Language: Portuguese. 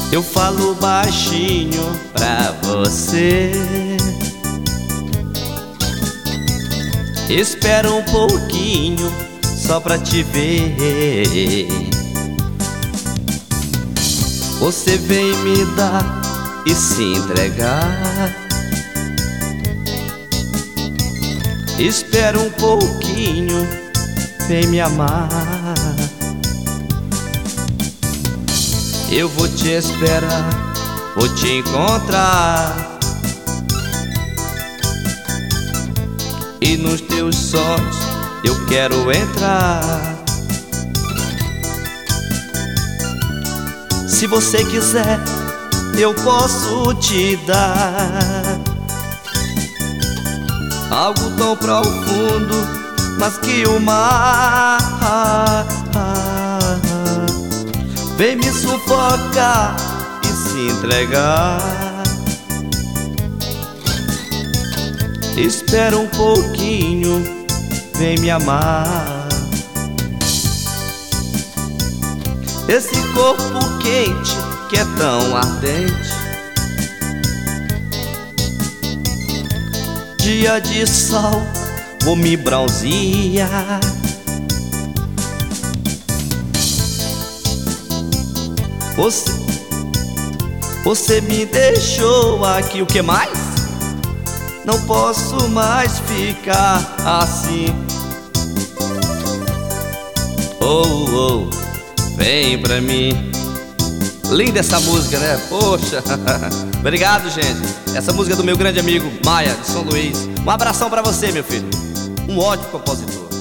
Eu falo baixinho pra você. Espera um pouquinho só pra te ver. Você vem me dar e se entregar. Espera um pouquinho, vem me amar. Eu vou te esperar, vou te encontrar, e nos teus sonhos eu quero entrar. Se você quiser, eu posso te dar algo tão profundo, mas que o mar. Vem me sufocar e se entregar. Espera um pouquinho, vem me amar. Esse corpo quente que é tão ardente, dia de sol vou me bronzear. Você me deixou aqui, o que mais? Não posso mais ficar assim. Oh, oh, vem pra mim. Linda essa música, né? Poxa. Obrigado, gente. Essa música é do meu grande amigo Maia, de São Luís. Um abração pra você, meu filho. Um ótimo compositor.